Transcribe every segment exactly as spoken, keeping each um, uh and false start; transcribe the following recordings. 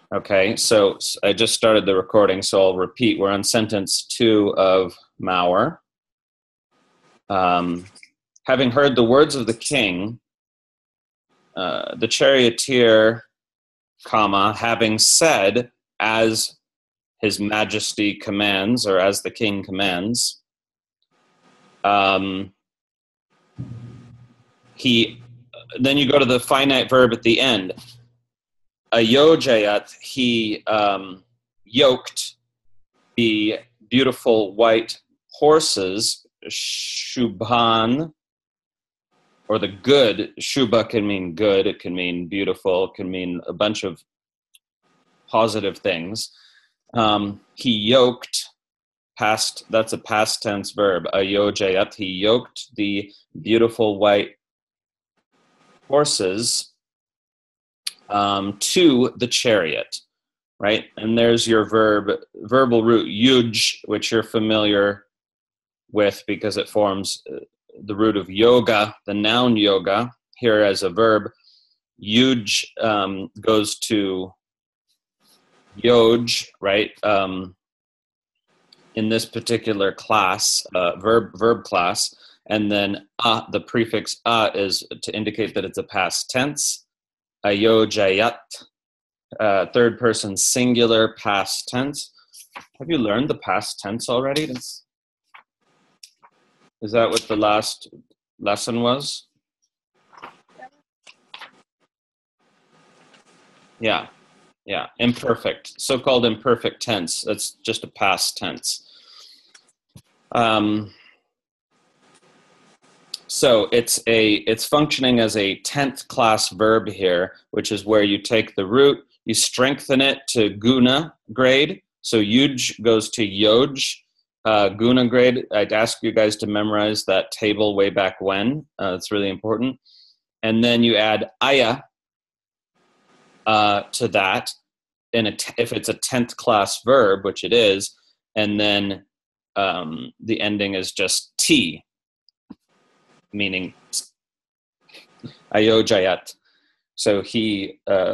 Okay, so s- I just started the recording, so I'll repeat. We're on sentence two of Mauer. Um, having heard the words of the king, uh, the charioteer, comma, having said, as his majesty commands, or as the king commands, um, he, then you go to the finite verb at the end. Ayojayat, he um, yoked the beautiful white horses, Shubhan, or the good. Shubha can mean good, it can mean beautiful, it can mean a bunch of positive things. Um, he yoked, past, that's a past tense verb, ayojayat, he yoked the beautiful white horses um, to the chariot, right? And there's your verb, verbal root yuj, which you're familiar with because it forms the root of yoga, the noun yoga. Here as a verb, yuj um, goes to yoj, right? Um, in this particular class, uh, verb verb class, and then a, the prefix a is to indicate that it's a past tense. Ayojayat, uh, third person singular past tense. Have you learned the past tense already? That's, is that what the last lesson was? Yeah, yeah, imperfect, so-called imperfect tense. That's just a past tense. Um, so it's a it's functioning as a tenth class verb here, which is where you take the root, you strengthen it to guna grade. So yuj goes to yoj, uh, guna grade. I'd ask you guys to memorize that table way back when. Uh, it's really important. And then you add aya uh, to that, in a t- if it's a tenth class verb, which it is, and then um, the ending is just t, meaning ayojayat. So he, uh,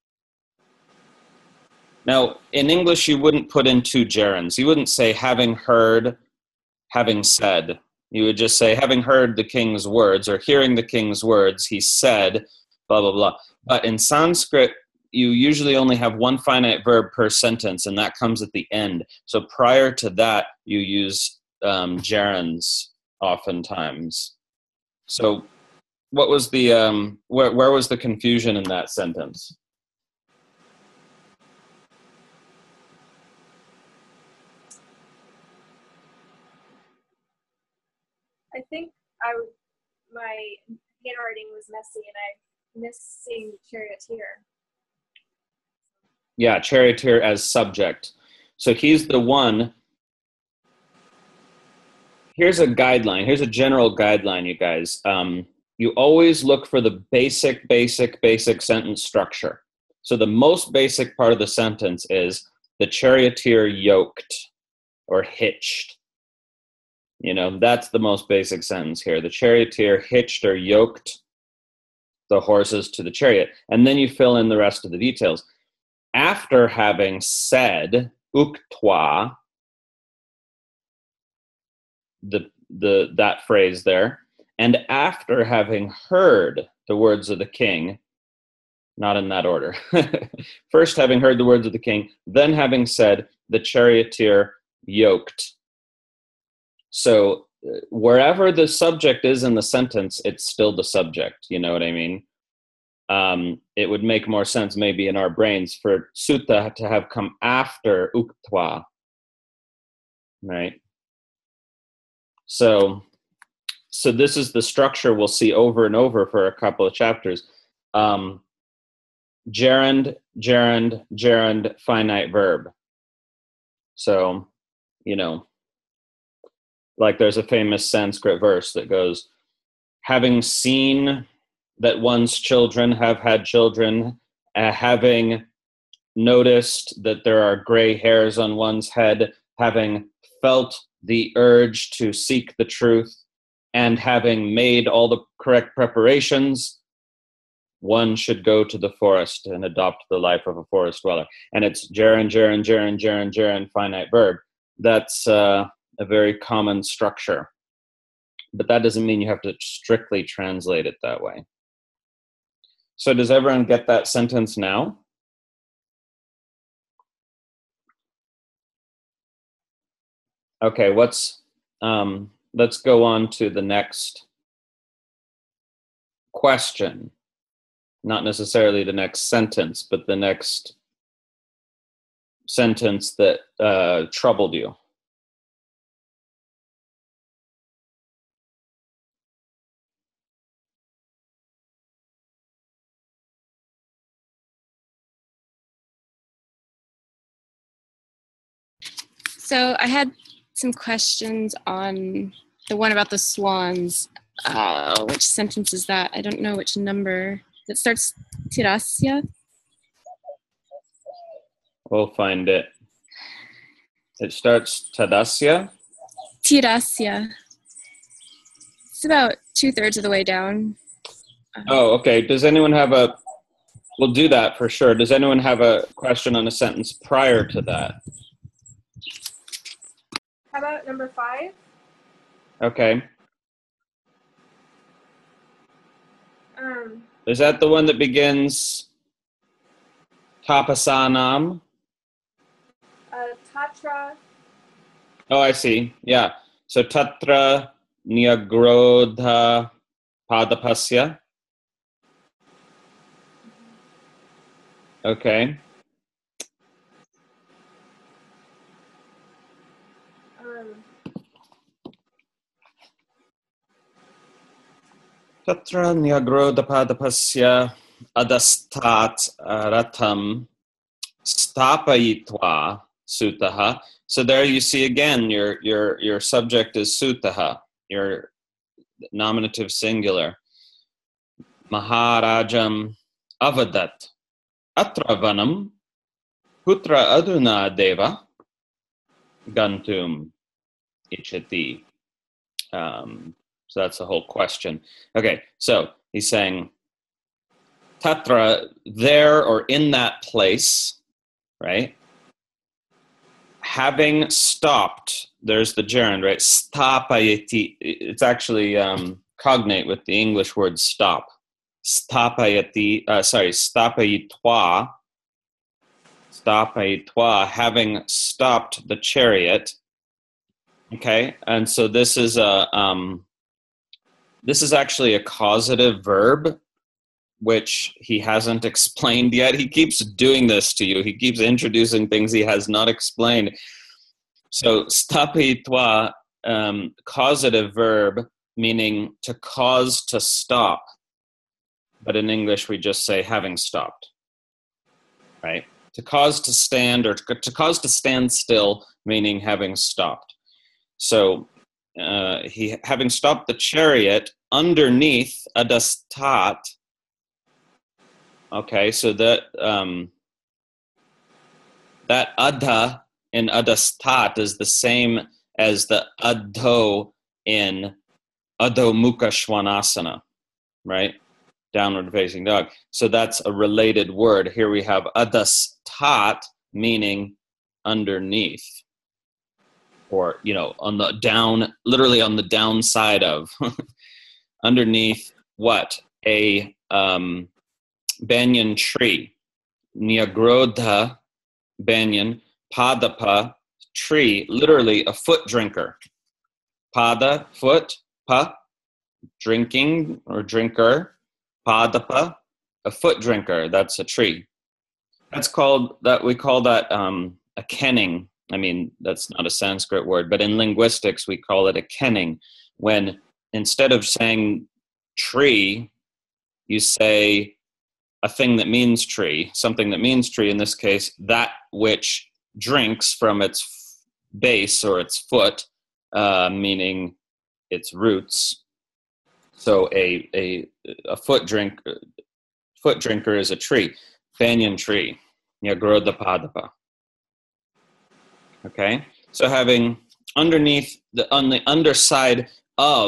now in English you wouldn't put in two gerunds. You wouldn't say having heard, having said. You would just say having heard the king's words, or hearing the king's words, he said, blah, blah, blah. But in Sanskrit, you usually only have one finite verb per sentence, and that comes at the end. So prior to that, you use um, gerunds oftentimes. So what was the, um, where, where was the confusion in that sentence? I think I, my handwriting was messy and I'm missing charioteer. Yeah, charioteer as subject. So he's the one. Here's a guideline. Here's a general guideline, you guys. Um, you always look for the basic, basic, basic sentence structure. So the most basic part of the sentence is the charioteer yoked or hitched. You know, that's the most basic sentence here. The charioteer hitched or yoked the horses to the chariot. And then you fill in the rest of the details. After having said, uktwa, the the that phrase there, and after having heard the words of the king, not in that order. First having heard the words of the king, then having said, the charioteer yoked. So wherever the subject is in the sentence, it's still the subject. You know what I mean? Um, it would make more sense maybe in our brains for sutta to have come after uktwa, right? So, so this is the structure we'll see over and over for a couple of chapters. Um, gerund, gerund, gerund, finite verb. So, you know, like there's a famous Sanskrit verse that goes, having seen that one's children have had children, uh, having noticed that there are gray hairs on one's head, having felt the urge to seek the truth, and having made all the correct preparations, one should go to the forest and adopt the life of a forest dweller. And it's gerund, gerund, gerund, gerund, gerund, finite verb. That's uh, a very common structure. But that doesn't mean you have to strictly translate it that way. So does everyone get that sentence now? Okay, what's, um, let's go on to the next question. Not necessarily the next sentence, but the next sentence that uh, troubled you. So I had some questions on the one about the swans. Uh, which sentence is that? I don't know which number. It starts tirasya. We'll find it. It starts tadasya. Tirasya. It's about two thirds of the way down. Uh, Oh, okay. Does anyone have a, we'll do that for sure. Does anyone have a question on a sentence prior to that? How about number five? Okay. Um, Is that the one that begins tapasanam? uh, Tatra. Oh, I see. Yeah. So tatra nyagrodha padapasya. Okay. Um, Tatra nyagrodha padapasya adastat ratam stapayitva sutaha. So there you see again, your your your subject is sutaha, your nominative singular. Maharajam avadat atravanam putra aduna deva gantum ichati. Um, so that's the whole question. Okay, so he's saying tatra, there or in that place, right? Having stopped, there's the gerund, right? Stapayati. It's actually um, cognate with the English word stop. Stapayati, uh, sorry, stapayitwa. Stapayitwa, having stopped the chariot. Okay, and so this is a um, this is actually a causative verb, which he hasn't explained yet. He keeps doing this to you. He keeps introducing things he has not explained. So stapayitva, um, causative verb, meaning to cause to stop. But in English, we just say having stopped, right? To cause to stand or to cause to stand still, meaning having stopped. So uh, he having stopped the chariot underneath adastat. Okay, so that um, that adha in adastat is the same as the adho in adho mukha svanasana, right? Downward facing dog. So that's a related word. Here we have adastat, meaning underneath, or, you know, on the down, literally on the downside of, underneath what? A um, banyan tree. Nyagrodha, banyan, padapa, tree, literally a foot drinker. Pada, foot, pa, drinking or drinker. Padapa, a foot drinker, that's a tree. That's called, that we call that um, a kenning. I mean, that's not a Sanskrit word, but in linguistics, we call it a kenning. When instead of saying tree, you say a thing that means tree, something that means tree, in this case, that which drinks from its base or its foot, uh, meaning its roots. So a, a, a foot drink, foot drinker is a tree, banyan tree, Nyagrodha padapa. Okay, so having underneath, the on the underside of,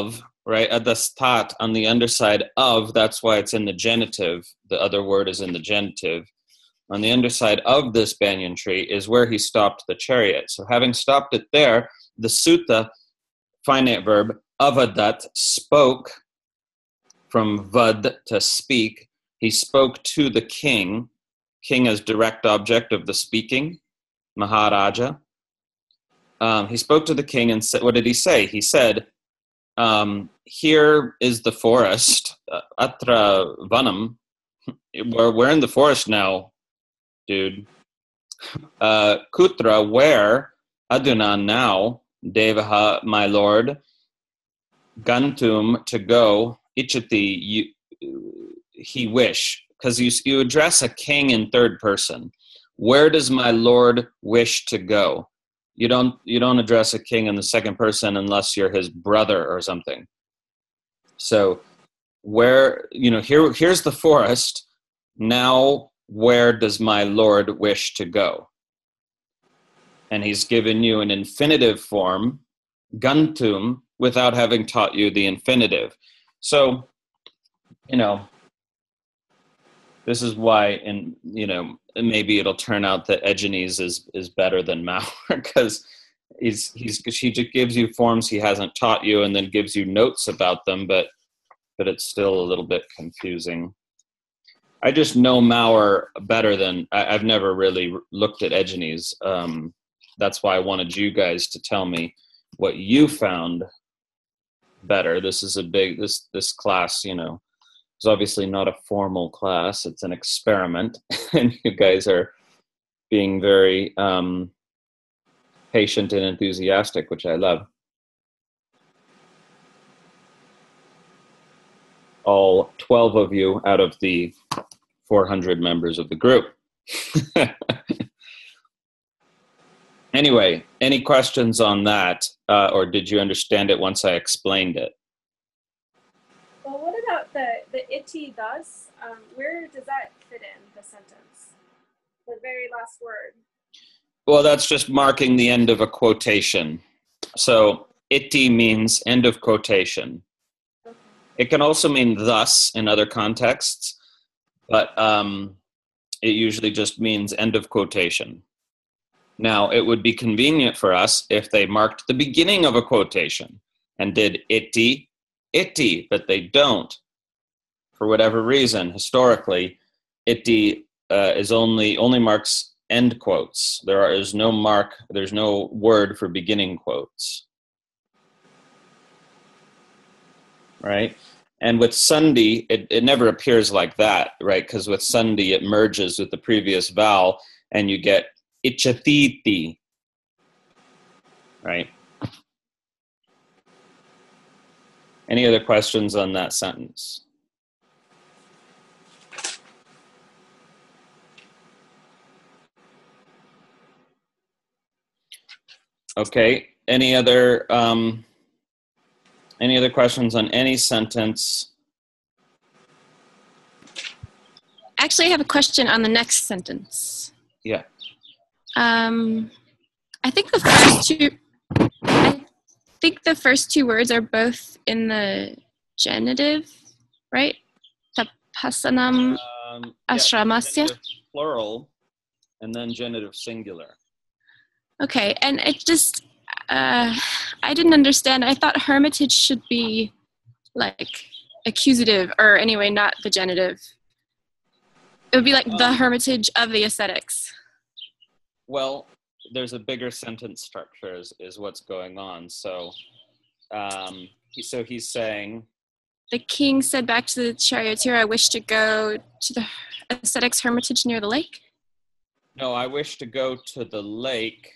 right? Adastat, on the underside of, that's why it's in the genitive. The other word is in the genitive. On the underside of this banyan tree is where he stopped the chariot. So having stopped it there, the sutta, finite verb, avadat, spoke, from vad, to speak. He spoke to the king, king as direct object of the speaking, Maharaja. Um, he spoke to the king and said, what did he say? He said, um, here is the forest, uh, atra vanam. We're, we're in the forest now, dude. Uh, Kutra, where, aduna, now, devaha, my lord, gantum, to go, ichati, you, he wish. Because you, you address a king in third person. Where does my lord wish to go? You don't you don't address a king in the second person unless you're his brother or something. So where, you know, here here's the forest. Now where does my lord wish to go? And he's given you an infinitive form, gantum, without having taught you the infinitive. So, you know, this is why, and you know, maybe it'll turn out that Egenes is is better than Maurer, because he's he's she just gives you forms he hasn't taught you, and then gives you notes about them, but but it's still a little bit confusing. I just know Maurer better than I, I've never really looked at Egenes. Um, that's why I wanted you guys to tell me what you found better. This is a big this this class, you know. It's obviously not a formal class. It's an experiment. And you guys are being very um, patient and enthusiastic, which I love. All twelve of you out of the four hundred members of the group. Anyway, any questions on that? Uh, or did you understand it once I explained it? Well, what about the, the iti thus? Um, where does that fit in the sentence? The very last word. Well, that's just marking the end of a quotation. So iti means end of quotation. Okay. It can also mean thus in other contexts, but um, it usually just means end of quotation. Now, it would be convenient for us if they marked the beginning of a quotation and did iti, iti, but they don't. For whatever reason, historically, iti uh, is only only marks end quotes. There are, is no mark, there's no word for beginning quotes. Right? And with sandhi, it, it never appears like that, right? Because with sandhi, it merges with the previous vowel, and you get ichthiti, right? Any other questions on that sentence? Okay. Any other um, any other questions on any sentence? Actually, I have a question on the next sentence. Yeah. Um, I think the first two. I think the first two words are both in the genitive, right? Tapasanam um, ashramasya. Yeah, plural, and then genitive singular. Okay, and it just, uh, I didn't understand. I thought hermitage should be like accusative, or anyway, not the genitive. It would be like um, the hermitage of the ascetics. Well, there's a bigger sentence structure is, is what's going on. So, um, he, so he's saying, the king said back to the charioteer, I wish to go to the ascetics' hermitage near the lake. No, I wish to go to the lake.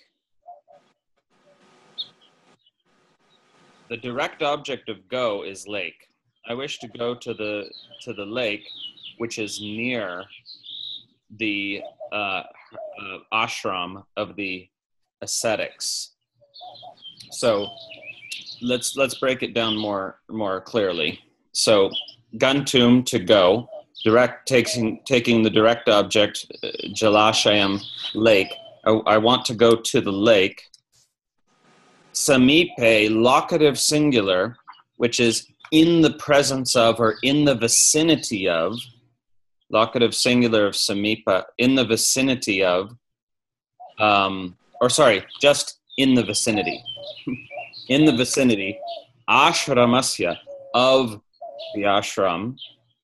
The direct object of go is lake. I wish to go to the to the lake, which is near the uh, uh, ashram of the ascetics. So let's let's break it down more more clearly. So gantum, to go, direct taking taking the direct object, uh, jalashayam, lake. I, I want to go to the lake. Samipe, locative singular, which is in the presence of or in the vicinity of, locative singular of samipa, in the vicinity of, um, or sorry, just in the vicinity, in the vicinity, ashramasya, of the ashram,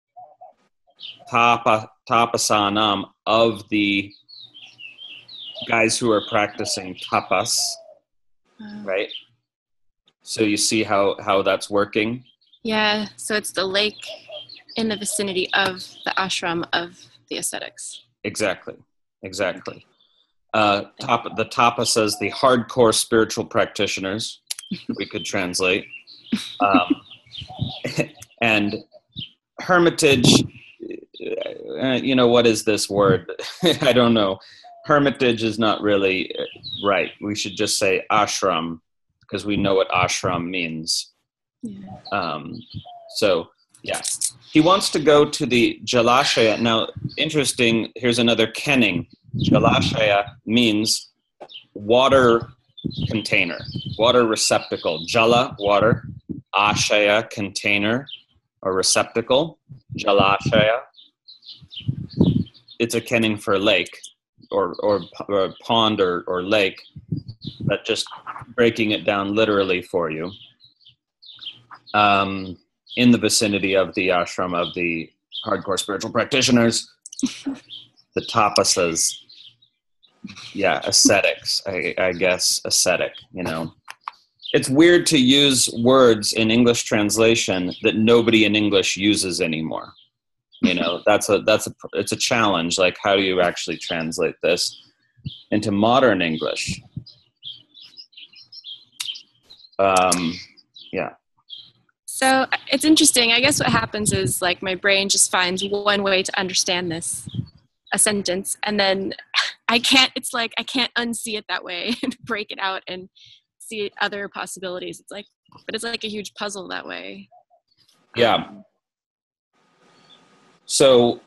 tapa, tapasanam, of the guys who are practicing tapas, Wow. right? So you see how, how that's working? Yeah, so it's the lake in the vicinity of the ashram of the ascetics. Exactly, exactly. Uh, top, the tapasas, the hardcore spiritual practitioners, we could translate. Um, and hermitage, uh, you know, what is this word? I don't know. Hermitage is not really right. We should just say ashram, because we know what ashram means. Yeah. Um, so, yeah. He wants to go to the Jalashaya. Now, interesting, here's another kenning. Jalashaya means water container, water receptacle. Jala, water. Ashaya, container or receptacle. Jalashaya. It's a kenning for lake or, or, or pond or, or lake, but just breaking it down literally for you. Um, in the vicinity of the ashram of the hardcore spiritual practitioners, the tapasas, yeah, ascetics, I, I guess, ascetic, you know. It's weird to use words in English translation that nobody in English uses anymore. You know, that's a, that's a, it's a challenge. Like, how do you actually translate this into modern English? Um, yeah. So it's interesting. I guess what happens is like my brain just finds one way to understand this, a sentence, and then I can't, it's like I can't unsee it that way and break it out and see other possibilities. It's like, but it's like a huge puzzle that way. Yeah. Um, So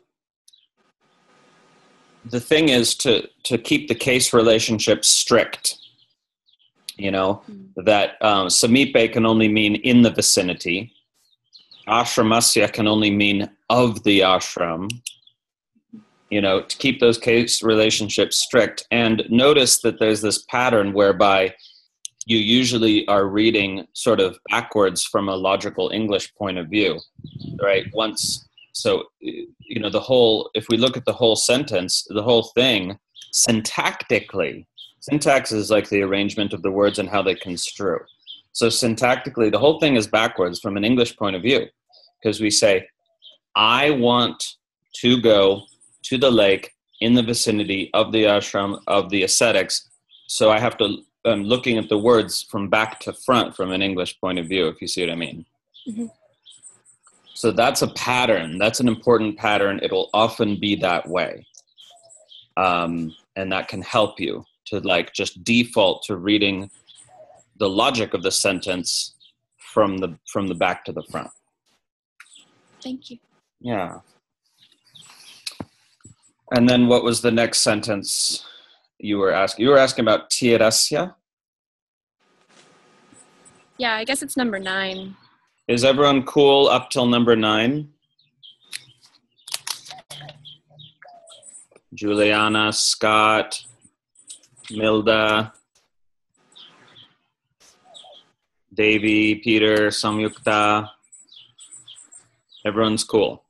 the thing is to, to keep the case relationship strict, you know, mm. that um, samipe can only mean in the vicinity. Ashramasya can only mean of the ashram, you know, to keep those case relationships strict. And notice that there's this pattern whereby you usually are reading sort of backwards from a logical English point of view, right? Once, so, you know, the whole, if we look at the whole sentence, the whole thing, syntactically, syntax is like the arrangement of the words and how they construe. So syntactically, the whole thing is backwards from an English point of view, because we say, I want to go to the lake in the vicinity of the ashram of the ascetics. So I have to, I'm looking at the words from back to front from an English point of view, if you see what I mean. Mm-hmm. So that's a pattern. That's an important pattern. It'll often be that way. Um, and that can help you to like just default to reading the logic of the sentence from the from the back to the front. Thank you. Yeah. And then what was the next sentence you were asking? You were asking about tirasya? Yeah, I guess it's number nine. Is everyone cool up till number nine? Juliana, Scott, Milda, Davy, Peter, Samyukta. Everyone's cool.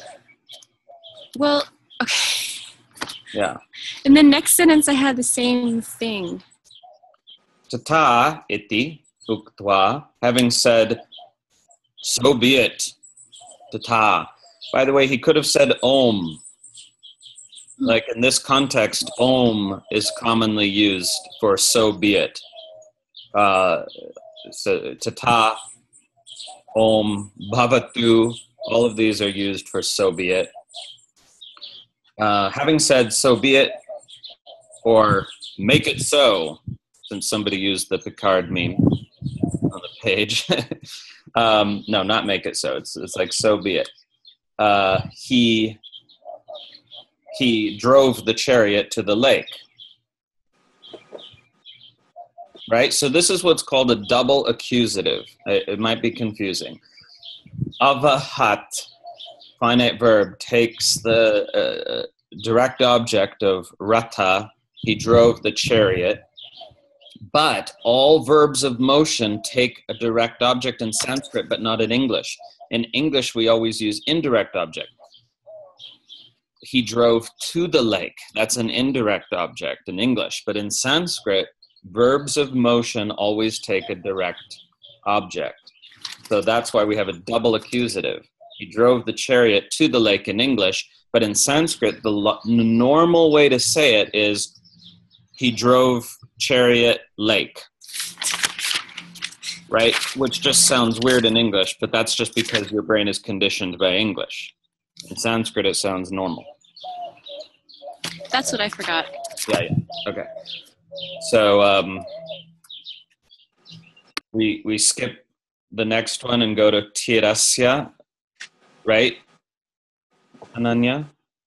Well, okay. Yeah. In the next sentence, I had the same thing. Tata iti uktva, having said, so be it. Tata. By the way, he could have said om. Like in this context, om is commonly used for so be it. Uh, so, tata, om, bhavatu, all of these are used for so be it. Uh, having said so be it, or make it so, since somebody used the Picard meme on the page. um, no, not make it so. It's it's like so be it. Uh, he he drove the chariot to the lake. Right? So this is what's called a double accusative. It, it might be confusing. Avahat, finite verb, takes the uh, direct object of ratha. He drove the chariot. But all verbs of motion take a direct object in Sanskrit, but not in English. In English, we always use indirect object. He drove to the lake. That's an indirect object in English. But in Sanskrit, verbs of motion always take a direct object. So that's why we have a double accusative. He drove the chariot to the lake in English, but in Sanskrit, the lo- normal way to say it is he drove chariot lake, right? Which just sounds weird in English, but that's just because your brain is conditioned by English. In Sanskrit, it sounds normal. That's what I forgot. Yeah, yeah. Okay. So um, we we skip the next one and go to tirasya, right? Ananya?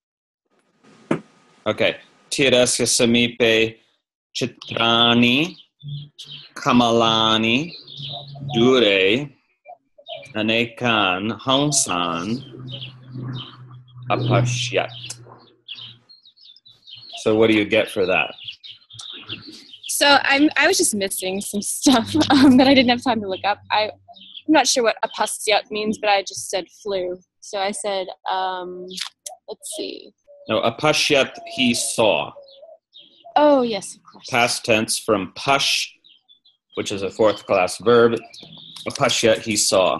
Okay. Tirasya samipe chitrani kamalani dure anekan hamsan apashyat. So what do you get for that? So I'm I was just missing some stuff um, that I didn't have time to look up. I I'm not sure what apasyat means, but I just said flew. So I said, um, let's see. No, apashyat, he saw. Oh yes, of course. Past tense from pash, which is a fourth class verb. Apashyat, he saw.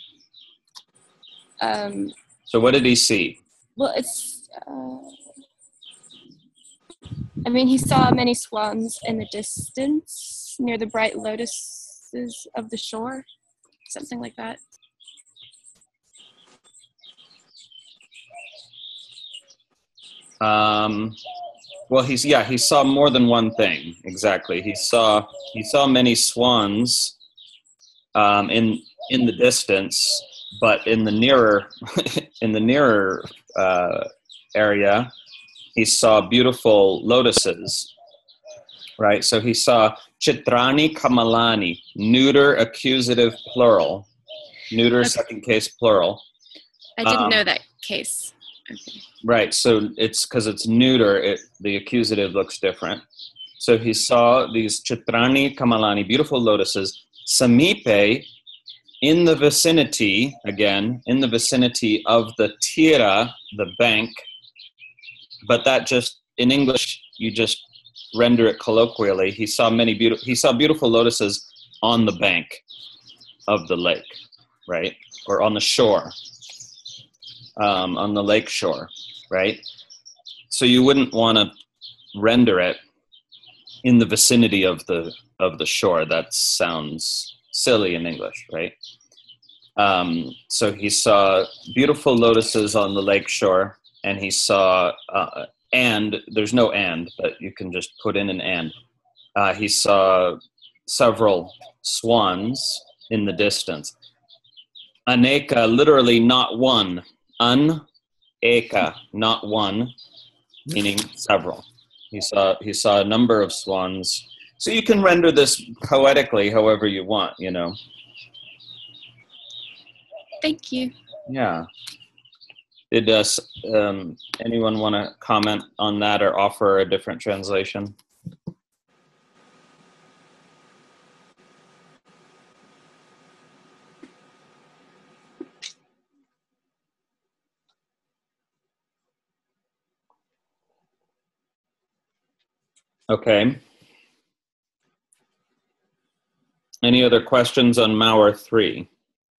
Um, So what did he see? well, it's. Uh, I mean, he saw many swans in the distance near the bright lotuses of the shore, something like that. Um, well, he's yeah, he saw more than one thing. Exactly, he saw he saw many swans um, in in the distance, but in the nearer in the nearer uh, area, he saw beautiful lotuses. Right, so he saw chitrani kamalani, neuter accusative plural, neuter Okay. second case plural. I didn't Um, know that case. Okay. Right, so it's because it's neuter, it, the accusative looks different. So he saw these chitrani kamalani, beautiful lotuses, samipe, in the vicinity, again, in the vicinity of the tira, the bank, but that just, in English, you just render it colloquially. He saw many beautiful, he saw beautiful lotuses on the bank of the lake, right? Or on the shore. Um, on the lake shore, right? So you wouldn't want to render it in the vicinity of the of the shore. That sounds silly in English, right? Um, so he saw beautiful lotuses on the lake shore, and he saw uh, and there's no and, but you can just put in an and. Uh, he saw several swans in the distance. Aneka, literally not one. An eka, not one, meaning several. He saw he saw a number of swans. So you can render this poetically however you want, you know. Thank you. Yeah. Did uh, um, anyone want to comment on that or offer a different translation? Okay. Any other questions on Mauer three?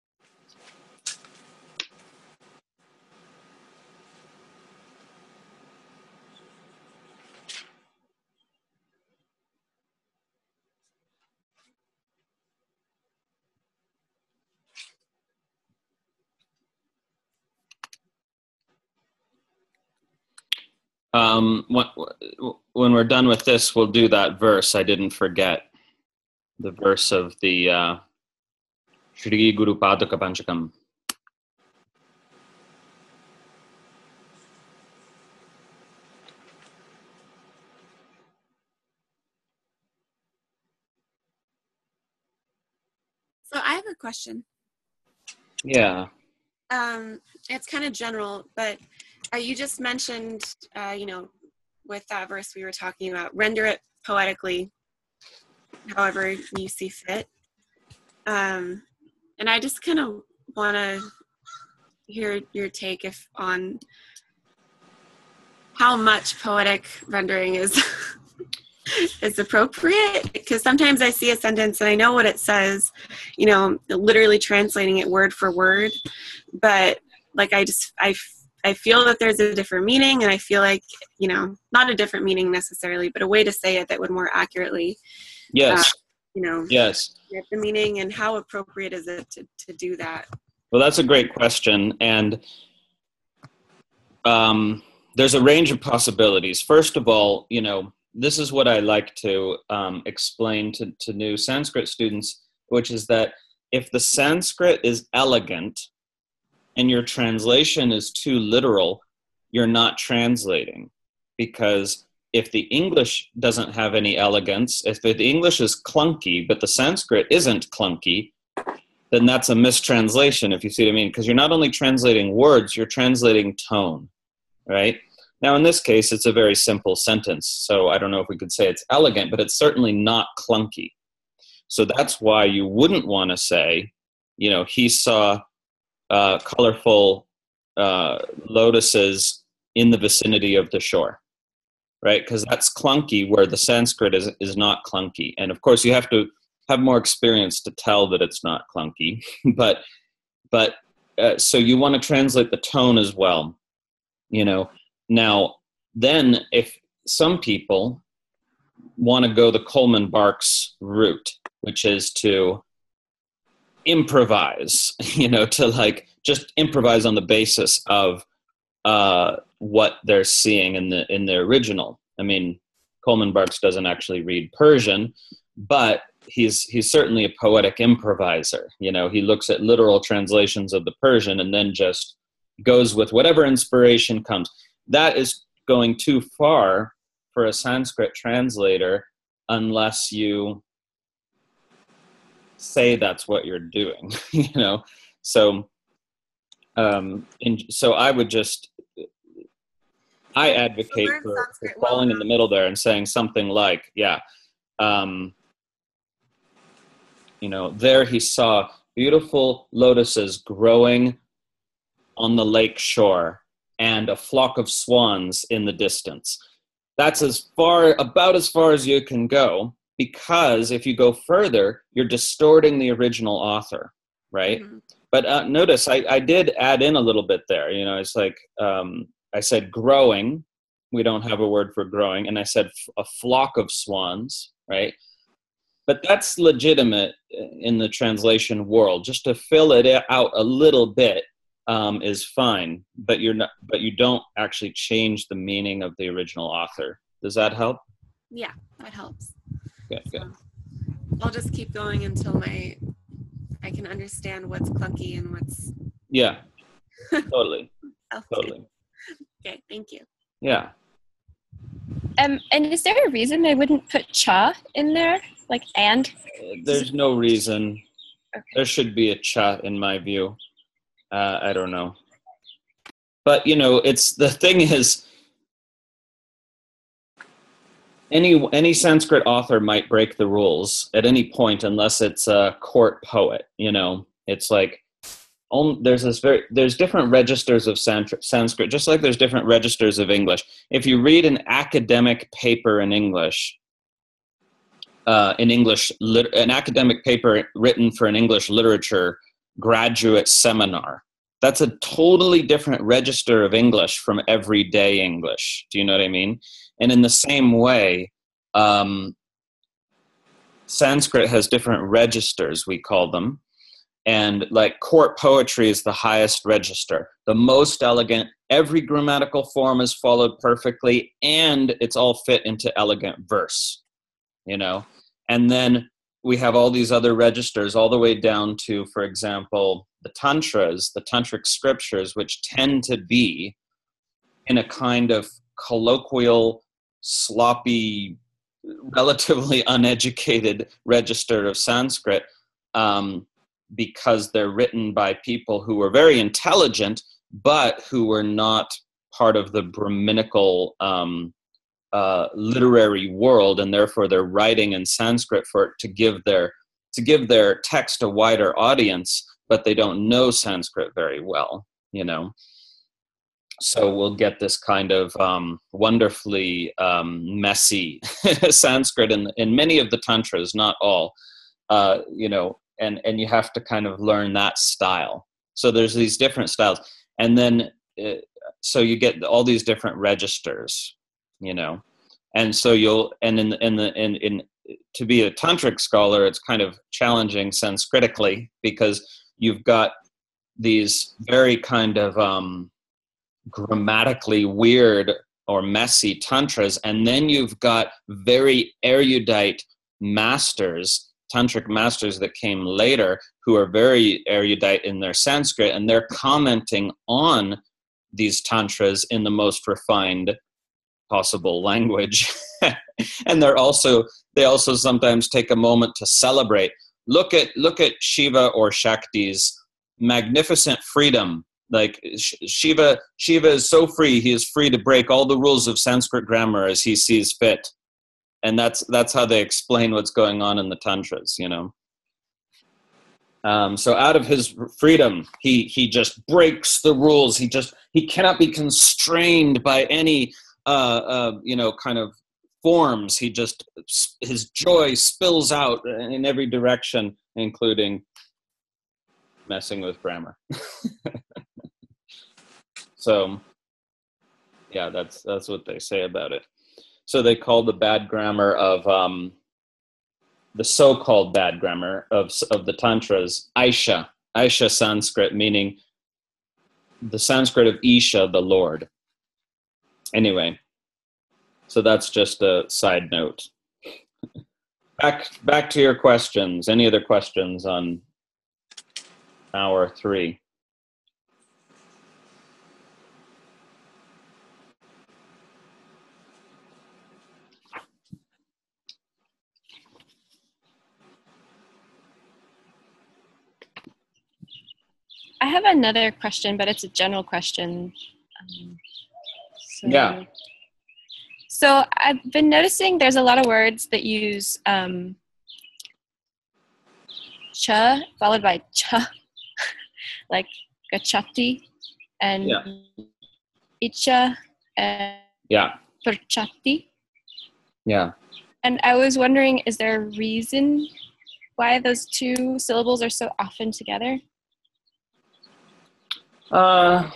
Um, when, when we're done with this, we'll do that verse. I didn't forget the verse of the uh, Shri Guru Padaka Panchakam. So I have a question. Yeah. Um, it's kind of general, but uh, you just mentioned, uh, you know, with that verse we were talking about, render it poetically, however you see fit. Um, and I just kind of want to hear your take if on how much poetic rendering is is appropriate, because sometimes I see a sentence and I know what it says, you know, literally translating it word for word, but like I just I I feel that there's a different meaning, and I feel like, you know, not a different meaning necessarily, but a way to say it that would more accurately, Yes. uh, you know, yes, get the meaning. And how appropriate is it to, to do that? Well, that's a great question, and um, there's a range of possibilities. First of all, you know, this is what I like to um, explain to, to new Sanskrit students, which is that if the Sanskrit is elegant and your translation is too literal, you're not translating. Because if the English doesn't have any elegance, if the English is clunky, but the Sanskrit isn't clunky, then that's a mistranslation, if you see what I mean. Because you're not only translating words, you're translating tone, right? Now, in this case, it's a very simple sentence. So I don't know if we could say it's elegant, but it's certainly not clunky. So that's why you wouldn't want to say, you know, he saw uh, colorful uh, lotuses in the vicinity of the shore, right? Because that's clunky, where the Sanskrit is, is not clunky. And of course, you have to have more experience to tell that it's not clunky. but but uh, so you want to translate the tone as well, you know. Now, then, if some people want to go the Coleman Barks route, which is to improvise, you know, to like just improvise on the basis of uh, what they're seeing in the in the original. I mean, Coleman Barks doesn't actually read Persian, but he's he's certainly a poetic improviser. You know, he looks at literal translations of the Persian and then just goes with whatever inspiration comes. That is going too far for a Sanskrit translator unless you say that's what you're doing, you know. So, um, and so I would just, I advocate for, for falling in the middle there and saying something like, yeah, um, you know, there he saw beautiful lotuses growing on the lake shore and a flock of swans in the distance. That's as far, about as far as you can go, because if you go further, you're distorting the original author, right? Mm-hmm. But uh, notice I, I did add in a little bit there. You know, it's like um, I said growing. We don't have a word for growing. And I said f- a flock of swans, right? But that's legitimate in the translation world. Just to fill it out a little bit um, is fine. But you're not. But you don't actually change the meaning of the original author. Does that help? Yeah, that helps. Good, good. So I'll just keep going until my I can understand what's clunky and what's. Yeah, totally, totally. Okay, thank you. Yeah. Um, and is there a reason I wouldn't put cha in there, like and? There's no reason. Okay. There should be a cha in my view. Uh, I don't know, but you know, it's the thing is. Any any Sanskrit author might break the rules at any point unless it's a court poet. You know, it's like on, there's this very there's different registers of Sanskrit, just like there's different registers of English. If you read an academic paper in English, uh, in English, lit, an academic paper written for an English literature graduate seminar, that's a totally different register of English from everyday English. Do you know what I mean? And in the same way, um, Sanskrit has different registers, we call them. And like court poetry is the highest register, the most elegant. Every grammatical form is followed perfectly, and it's all fit into elegant verse, you know? And then we have all these other registers all the way down to, for example, the tantras, the tantric scriptures, which tend to be in a kind of colloquial, sloppy, relatively uneducated register of Sanskrit. Um, because they're written by people who were very intelligent, but who were not part of the Brahminical um, uh, literary world, and therefore they're writing in Sanskrit for to give their to give their text a wider audience, but they don't know Sanskrit very well, you know. So we'll get this kind of um, wonderfully um, messy Sanskrit in in many of the tantras, not all, uh, you know, and and you have to kind of learn that style. So there's these different styles, and then uh, so you get all these different registers, you know, and so you'll and in in the in in to be a tantric scholar, it's kind of challenging Sanskritically because you've got these very kind of um, grammatically weird or messy tantras, and then you've got very erudite masters, tantric masters that came later, who are very erudite in their Sanskrit, and they're commenting on these tantras in the most refined possible language. And they're also they also sometimes take a moment to celebrate. Look at look at Shiva or Shakti's magnificent freedom. Like Shiva, Shiva is so free; he is free to break all the rules of Sanskrit grammar as he sees fit, and that's that's how they explain what's going on in the tantras. You know, um, so out of his freedom, he he just breaks the rules. He just he cannot be constrained by any uh, uh, you know kind of forms. He just his joy spills out in every direction, including messing with grammar. So, yeah, that's that's what they say about it. So they call the bad grammar of um, the so-called bad grammar of of the tantras Aisha, Aisha Sanskrit, meaning the Sanskrit of Isha, the Lord. Anyway, so that's just a side note. Back back to your questions. Any other questions on hour three? I have another question, but it's a general question. Um, so, Yeah. So I've been noticing there's a lot of words that use um, cha followed by cha, like gachati and Yeah. icha and Yeah. prachati. Yeah. And I was wondering, is there a reason why those two syllables are so often together? Uh,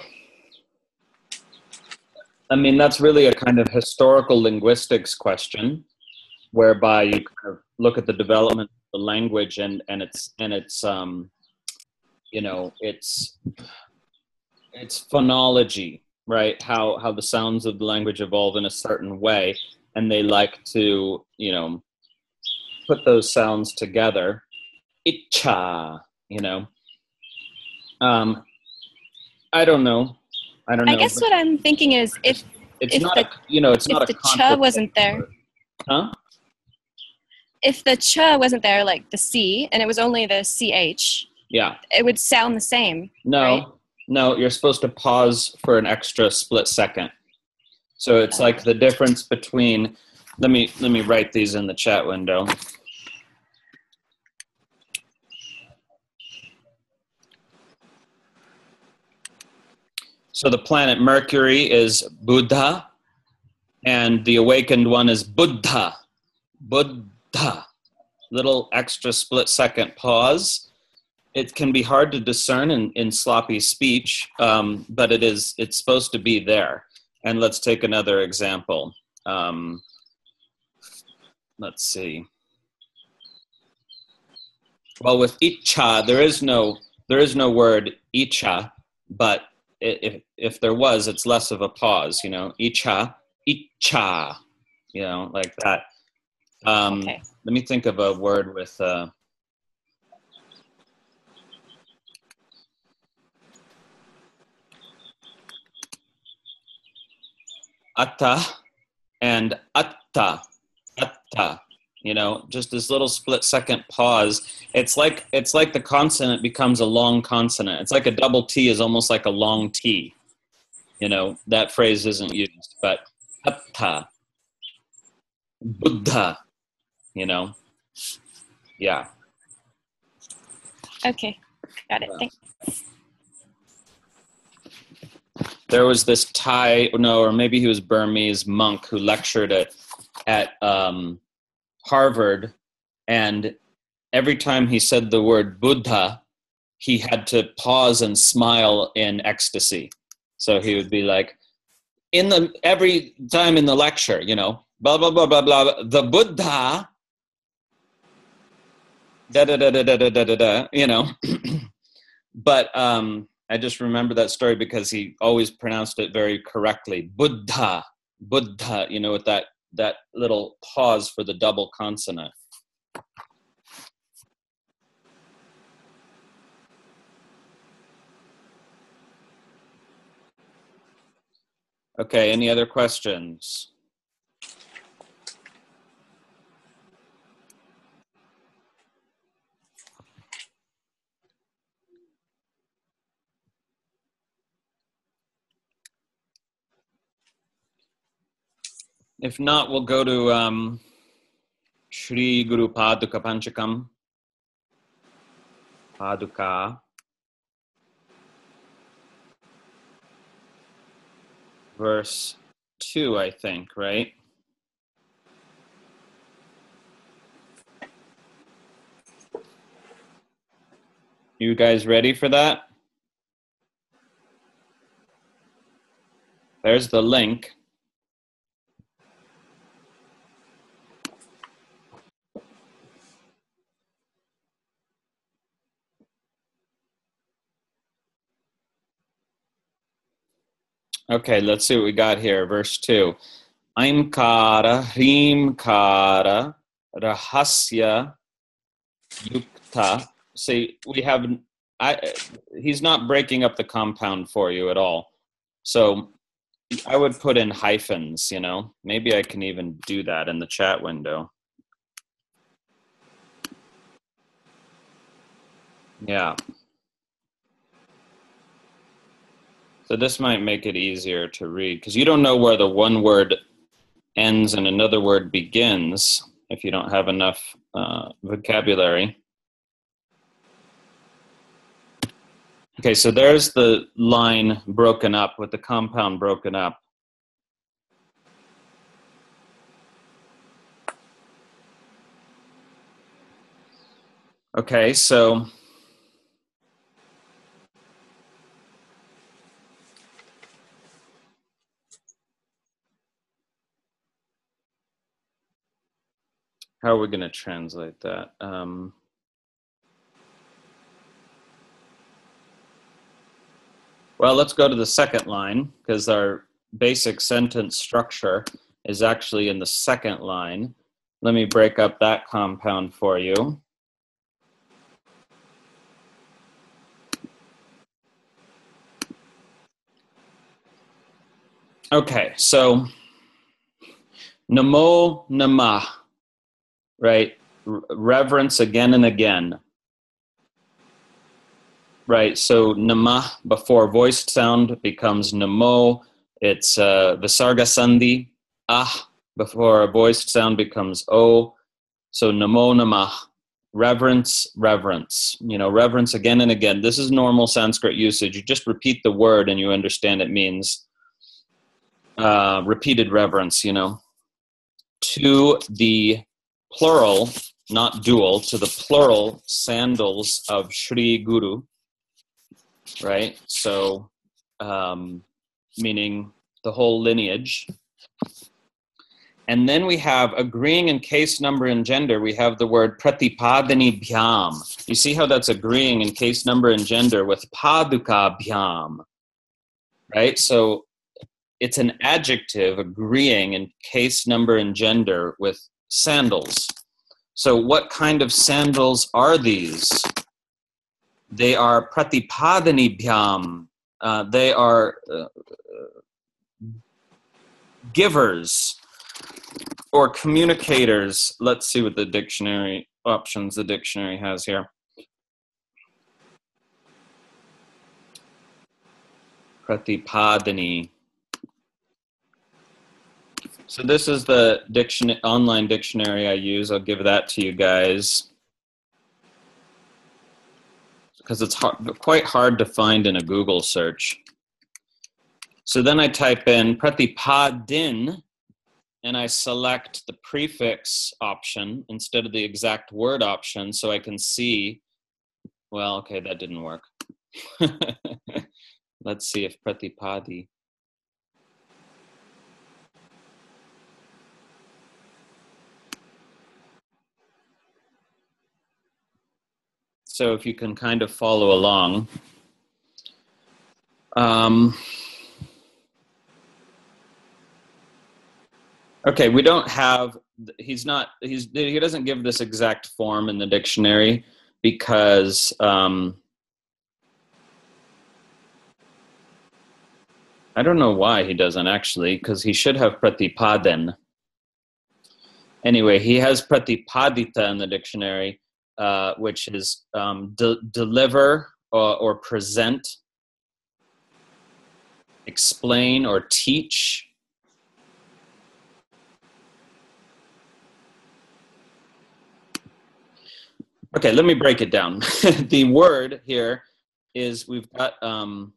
I mean, that's really a kind of historical linguistics question, whereby you kind of look at the development of the language and and it's and it's um, you know, it's it's phonology, right? How how the sounds of the language evolve in a certain way, and they like to, you know, put those sounds together. Icha, you know. Um, I don't know. I don't know. I guess what I'm thinking is if it's if not the, a, you know, it's if not a the cha contradiction. wasn't there, Huh? if the cha wasn't there, like the C, and it was only the C H, Yeah. it would sound the same. No, right? no, you're supposed to pause for an extra split second. So it's like the difference between, let me, let me write these in the chat window. So the planet Mercury is Buddha, and the awakened one is Buddha. Buddha. Little extra split second pause. It can be hard to discern in, in sloppy speech, um, but it is, it's supposed to be there. And let's take another example. Um, let's see. Well, with icha, there is no, there is no word icha, but if if there was, it's less of a pause, you know, icha, icha, you know, like that. Um, Okay. Let me think of a word with uh, atta and atta, atta. You know, just this little split second pause. It's like it's like the consonant becomes a long consonant. It's like a double T is almost like a long T. You know, that phrase isn't used, but atta, Buddha, you know, yeah. Okay, got it. Thanks. There was this Thai, no, or maybe he was Burmese monk who lectured at at um, Harvard, and every time he said the word Buddha, he had to pause and smile in ecstasy. So he would be like, in the every time in the lecture, you know, blah blah blah blah blah, the Buddha, da da da da da da da da, da you know. But um, I just remember that story because he always pronounced it very correctly. Buddha, Buddha, you know, with that that little pause for the double consonant. Okay, any other questions? If not, we'll go to um, Shri Guru Paduka Panchakam. Paduka. Verse two, I think, right? You guys ready for that? There's the link. Okay, let's see what we got here. Verse two. Aimkara, Hrimkara, Rahasya, Yukta. See, we have, I, he's not breaking up the compound for you at all. So I would put in hyphens, you know. Maybe I can even do that in the chat window. Yeah. So this might make it easier to read because you don't know where the one word ends and another word begins if you don't have enough uh, vocabulary. Okay, so there's the line broken up with the compound broken up. Okay, so how are we going to translate that? Um, well, let's go to the second line because our basic sentence structure is actually in the second line. Let me break up that compound for you. Okay, so Namo Namah, right? R- reverence again and again. Right, so Namah before voiced sound becomes Namo. It's uh, Visarga Sandhi. Ah before a voiced sound becomes O. So Namo Namah. Reverence, reverence. You know, reverence again and again. This is normal Sanskrit usage. You just repeat the word and you understand it means uh, repeated reverence, you know. To the plural, not dual, to the plural sandals of Shri Guru. Right? So, um, meaning the whole lineage. And then we have agreeing in case, number, and gender. We have the word pratipadani bhyam. You see how that's agreeing in case, number, and gender with paduka bhyam. Right? So it's an adjective agreeing in case, number, and gender with sandals. So what kind of sandals are these? They are pratipadani bhyam. Uh, they are uh, givers. or communicators. Let's see what the dictionary options the dictionary has here. Pratipadani. So this is the diction online dictionary I use. I'll give that to you guys because it's hard, quite hard to find in a Google search. So then I type in Pratipadin and I select the prefix option instead of the exact word option so I can see, well, okay, that didn't work. Let's see if Pratipadi. So if you can kind of follow along. Um, okay, we don't have, he's not, he's, he doesn't give this exact form in the dictionary because um, I don't know why he doesn't actually, because he should have Pratipadan. Anyway, he has Pratipadita in the dictionary, uh, which is um, de deliver or, or present, explain or teach. Okay, let me break it down. The word here is, we've got, um,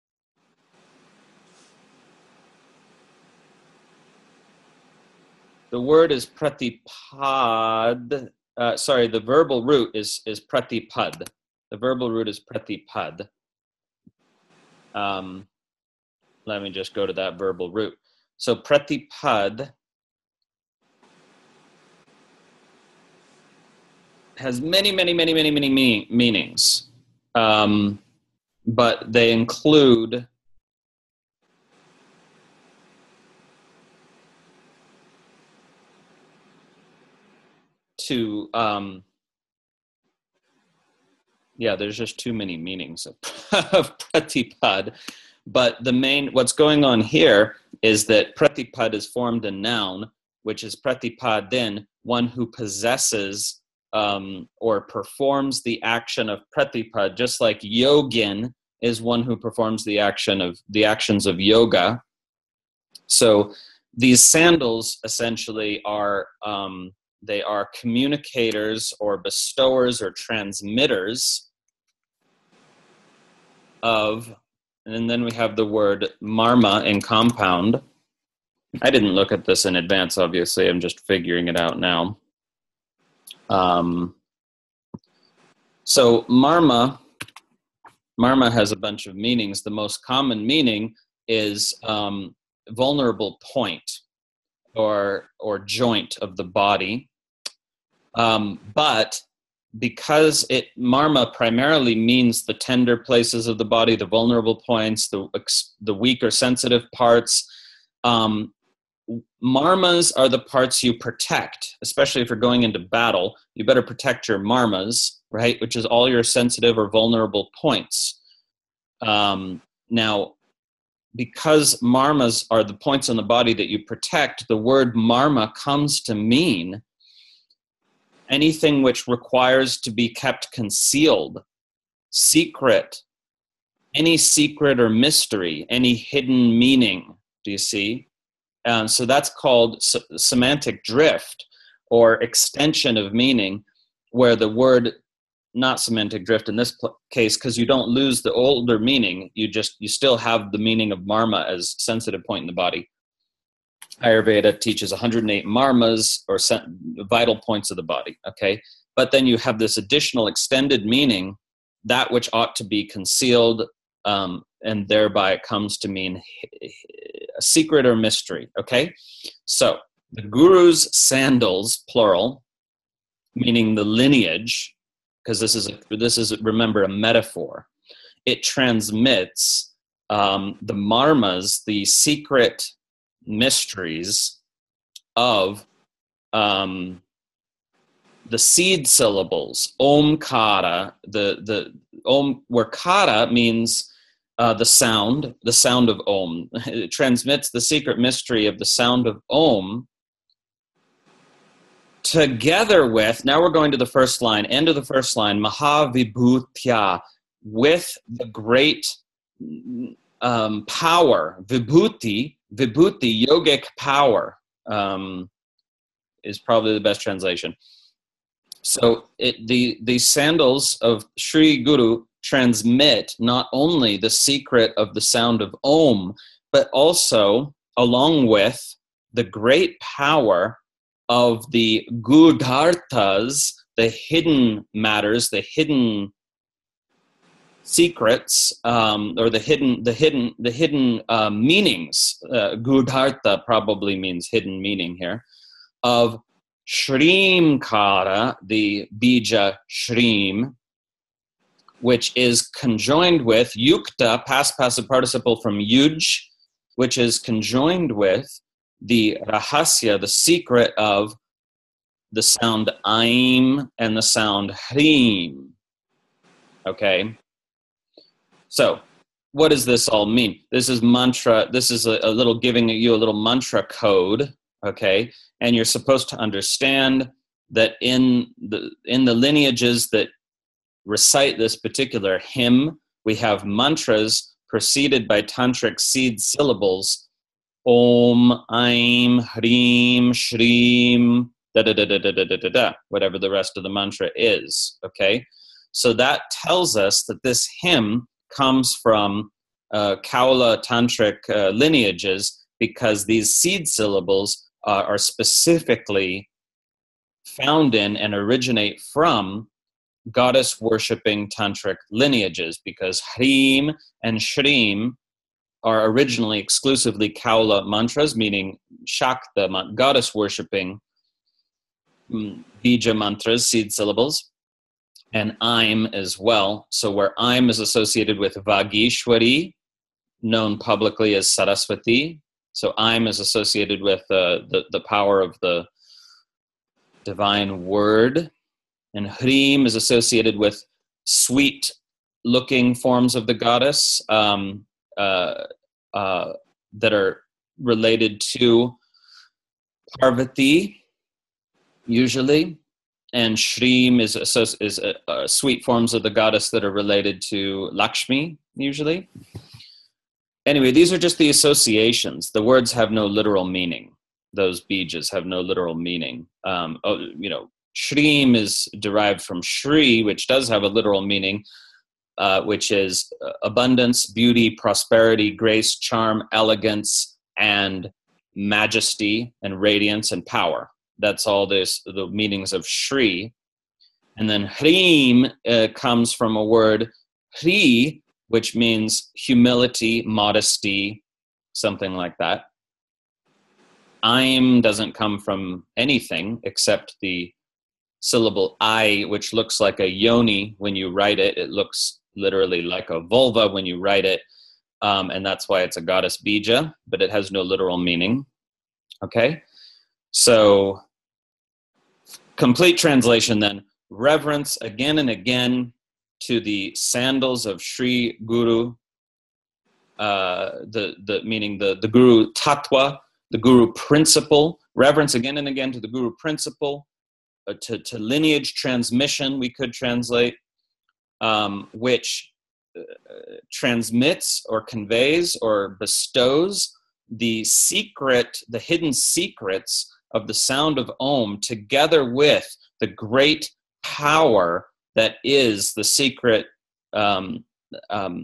the word is pratipad. Uh, sorry, the verbal root is, is pratipad. The verbal root is pratipad. Um, let me just go to that verbal root. So pratipad has many, many, many, many, many meaning, meanings. Um, but they include to, um, yeah, there's just too many meanings of, of pratipad. But the main, what's going on here is that pratipad is formed a noun, which is pratipadin, one who possesses um, or performs the action of pratipad, just like yogin is one who performs the action of the actions of yoga. So these sandals essentially are, um, they are communicators or bestowers or transmitters of, and then we have the word marma in compound. I didn't look at this in advance, obviously. I'm just figuring it out now. Um, so marma, marma has a bunch of meanings. The most common meaning is um, vulnerable point or, or joint of the body. Um, but because it, marma primarily means the tender places of the body, the vulnerable points, the, the weak or sensitive parts, um, marmas are the parts you protect, especially if you're going into battle. You better protect your marmas, right? Which is all your sensitive or vulnerable points. Um, now, because marmas are the points on the body that you protect, the word marma comes to mean anything which requires to be kept concealed, secret, any secret or mystery, any hidden meaning. Do you see? Um, so that's called se semantic drift or extension of meaning, where the word, not semantic drift in this case, because you don't lose the older meaning, you just, you still have the meaning of marma as sensitive point in the body. Ayurveda teaches one hundred eight marmas, or vital points of the body, okay? But then you have this additional extended meaning, that which ought to be concealed, um, and thereby it comes to mean a secret or mystery, okay? So the guru's sandals, plural, meaning the lineage, because this is, a, this is, remember, a metaphor. It transmits um, the marmas, the secret mysteries of um, the seed syllables, omkara, the, the om, where kara means uh, the sound, the sound of om. It transmits the secret mystery of the sound of om together with, now we're going to the first line, end of the first line, Mahavibhutya, with the great um, power, Vibhuti, Vibhuti, yogic power, um, is probably the best translation. So it, the, the sandals of Sri Guru transmit not only the secret of the sound of Om, but also along with the great power of the Gudharthas, the hidden matters, the hidden secrets, um, or the hidden, the hidden, the hidden uh, meanings. Uh, Gudhartha probably means hidden meaning here. Of Shrimkara, the bija Shrim, which is conjoined with Yukta, past passive participle from Yuj, which is conjoined with the Rahasya, the secret of the sound Aim and the sound Hrim. Okay? So, what does this all mean? This is mantra, this is a, a little giving you a little mantra code, okay? And you're supposed to understand that in the in the lineages that recite this particular hymn, we have mantras preceded by tantric seed syllables, Om, Aim, Hrim, Shrim, da da da da da da da da da, whatever the rest of the mantra is, okay? So that tells us that this hymn comes from uh, Kaula tantric uh, lineages, because these seed syllables uh, are specifically found in and originate from goddess-worshipping tantric lineages, because Hrim and Shrim are originally exclusively Kaula mantras, meaning Shakta, goddess-worshipping um, bija mantras, seed syllables, and Aim as well. So where Aim is associated with Vagishwari, known publicly as Saraswati, so Aim is associated with uh, the, the power of the divine word, and Hrim is associated with sweet-looking forms of the goddess um, uh, uh, that are related to Parvati, usually, and Shrim is, is uh, uh, sweet forms of the goddess that are related to Lakshmi, usually. Anyway, these are just the associations. The words have no literal meaning. Those bijas have no literal meaning. Um, oh, you know, Shrim is derived from Shri, which does have a literal meaning, uh, which is abundance, beauty, prosperity, grace, charm, elegance, and majesty, and radiance, and power. That's all this, the meanings of Shri. And then Hrim uh, comes from a word Hri, which means humility, modesty, something like that. Aim doesn't come from anything except the syllable I, which looks like a yoni when you write it. It looks literally like a vulva when you write it. Um, and that's why it's a goddess bija, but it has no literal meaning. Okay? So, complete translation then. Reverence again and again to the sandals of Sri Guru, uh, the, the, meaning the, the Guru Tattva, the Guru principle. Reverence again and again to the Guru principle, uh, to, to lineage transmission, we could translate, um, which uh, transmits or conveys or bestows the secret, the hidden secrets of the sound of Om, together with the great power that is the secret um, um,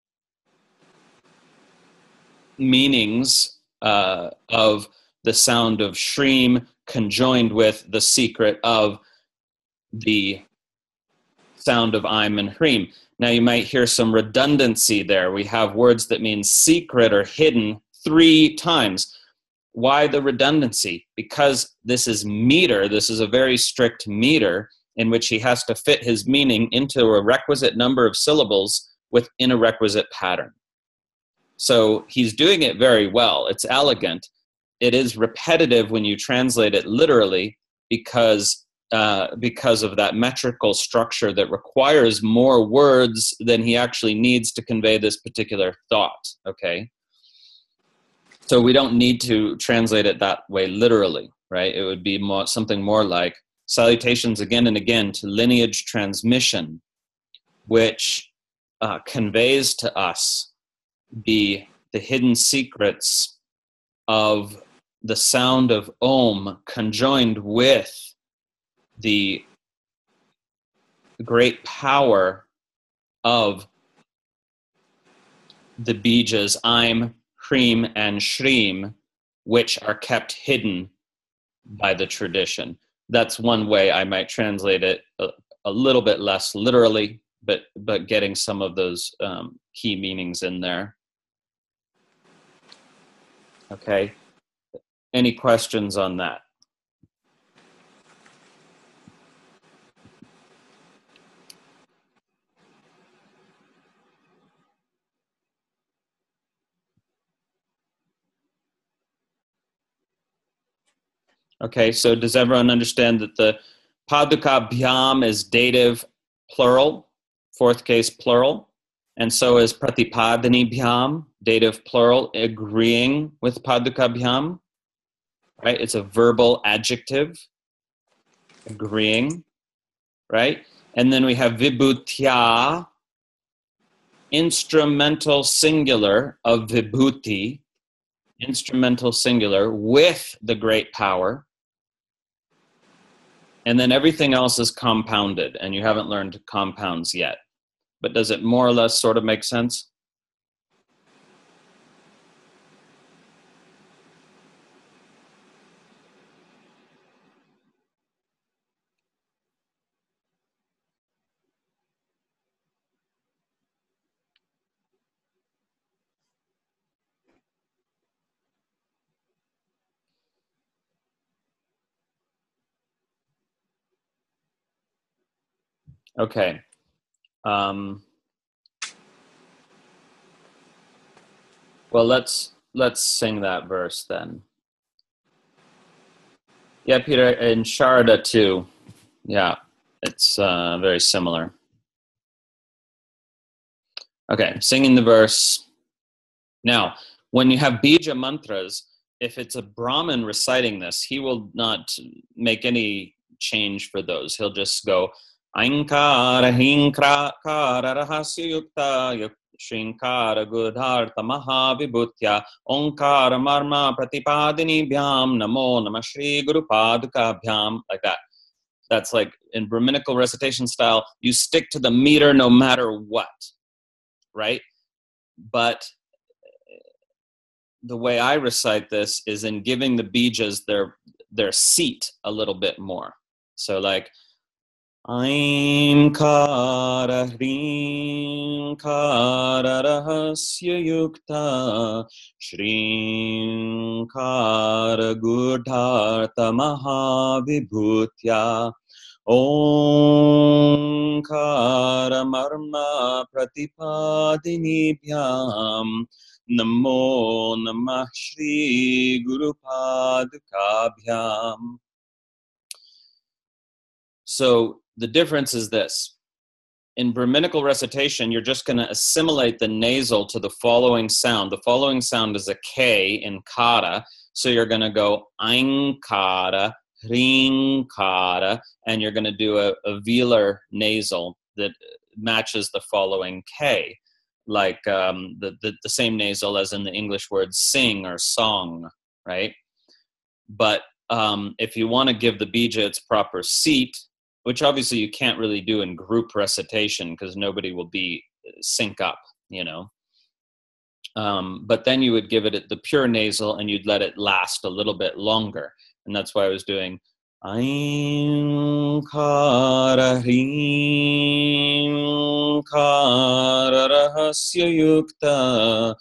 meanings uh, of the sound of Shrim, conjoined with the secret of the sound of Aim and Hrim. Now you might hear some redundancy there. We have words that mean secret or hidden three times. Why the redundancy? Because this is meter. This is a very strict meter in which he has to fit his meaning into a requisite number of syllables within a requisite pattern. So he's doing it very well. It's elegant. It is repetitive when you translate it literally because, uh, because of that metrical structure that requires more words than he actually needs to convey this particular thought, okay? So we don't need to translate it that way literally, right? It would be more something more like salutations again and again to lineage transmission, which uh, conveys to us the, the hidden secrets of the sound of Om conjoined with the great power of the bijas Aim, Hreem, and Shreem, which are kept hidden by the tradition. That's one way I might translate it a, a little bit less literally, but but getting some of those um, key meanings in there. Okay. Any questions on that? Okay, so does everyone understand that the Paduka Bhyam is dative plural, fourth case plural, and so is Pratipadani Bhyam, dative plural, agreeing with Paduka Bhyam, right? It's a verbal adjective, agreeing, right? And then we have Vibhutya, instrumental singular of Vibhuti, instrumental singular with the great power. And then everything else is compounded, and you haven't learned compounds yet. But does it more or less sort of make sense? Okay. Um, well, let's let's sing that verse then. Yeah, Peter, in Sharda too. Yeah, it's uh, very similar. Okay, singing the verse. Now, when you have bija mantras, if it's a Brahmin reciting this, he will not make any change for those. He'll just go, Ainkara hinkra kara rahasya yukta shrinkara gudharta mahavibhutya onkara marma pratipadini bhyam namo namah shri guru paduka bhyam, like that. That's like in Brahminical recitation style, you stick to the meter no matter what, right? But the way I recite this is in giving the bijas their their seat a little bit more. So like Aim kara hreem kara rahasya yukta shreem kara gudharta mahavibhutya Om kara marma pratipadini bhyam Namo namah shri guru paduka bhyam. So the difference is this. In Brahminical recitation, you're just going to assimilate the nasal to the following sound. The following sound is a K in kara. So you're going to go ainkara, hrinkara, and you're going to do a, a velar nasal that matches the following K, like um, the, the, the same nasal as in the English word sing or song, right? But um, if you want to give the bija its proper seat, which obviously you can't really do in group recitation because nobody will be sync up, you know. Um, but then you would give it the pure nasal and you'd let it last a little bit longer. And that's why I was doing Aim kara hreem kara rahasya yukta